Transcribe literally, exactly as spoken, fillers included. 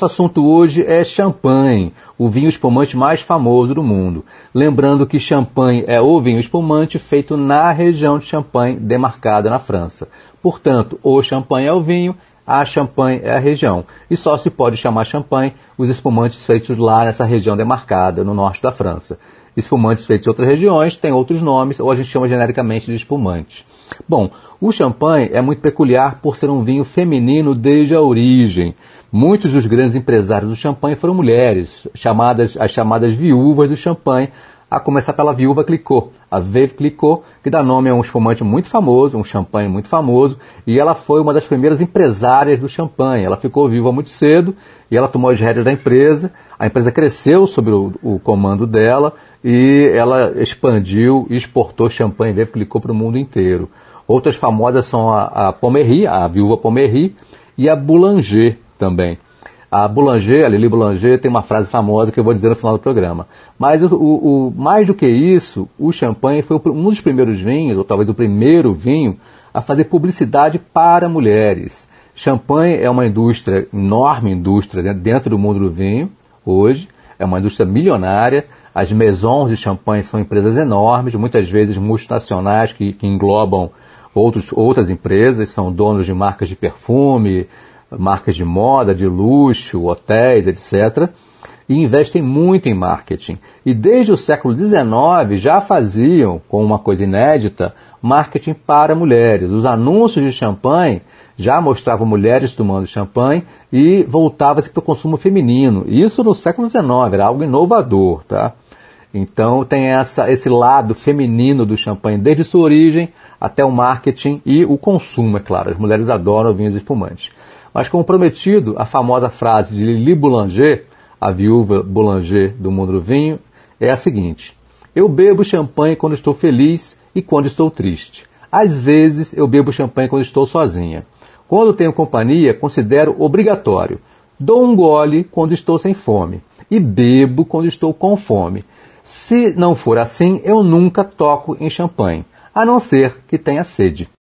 nosso assunto hoje é champanhe, o vinho espumante mais famoso do mundo. Lembrando que champanhe é o vinho espumante feito na região de Champagne, demarcada na França. Portanto, o champanhe é o vinho, a champanhe é a região. E só se pode chamar champanhe os espumantes feitos lá nessa região demarcada, no norte da França. Espumantes feitos em outras regiões têm outros nomes, ou a gente chama genericamente de espumante. Bom, o champanhe é muito peculiar por ser um vinho feminino desde a origem. Muitos dos grandes empresários do champanhe foram mulheres, chamadas, as chamadas viúvas do champanhe, a começar pela viúva Clicquot, a Veuve Clicquot, que dá nome a um espumante muito famoso, um champanhe muito famoso, e ela foi uma das primeiras empresárias do champanhe. Ela ficou viúva muito cedo e ela tomou as rédeas da empresa. A empresa cresceu sob o, o comando dela e ela expandiu e exportou champanhe Veuve Clicquot para o mundo inteiro. Outras famosas são a, a Pommery, a viúva Pommery, e a Boulanger também. A Boulanger, a Lili Boulanger, tem uma frase famosa que eu vou dizer no final do programa. Mas o, o, o, mais do que isso, o champanhe foi um dos primeiros vinhos, ou talvez o primeiro vinho, a fazer publicidade para mulheres. Champanhe é uma indústria, enorme indústria dentro do mundo do vinho, hoje. É uma indústria milionária. As maisons de champanhe são empresas enormes, muitas vezes multinacionais que, que englobam outros, outras empresas, são donos de marcas de perfume, marcas de moda, de luxo, hotéis, etcétera, e investem muito em marketing. E desde o século dezenove já faziam, com uma coisa inédita, marketing para mulheres. Os anúncios de champanhe já mostravam mulheres tomando champanhe e voltava-se para o consumo feminino. Isso no século dezenove, era algo inovador, tá? Então tem essa, esse lado feminino do champanhe desde sua origem até o marketing e o consumo, é claro. As mulheres adoram vinhos espumantes. Mas como prometido, a famosa frase de Lili Boulanger, a viúva Boulanger do mundo do vinho, é a seguinte: eu bebo champanhe quando estou feliz e quando estou triste. Às vezes eu bebo champanhe quando estou sozinha. Quando tenho companhia, considero obrigatório. Dou um gole quando estou sem fome e bebo quando estou com fome. Se não for assim, eu nunca toco em champanhe, a não ser que tenha sede.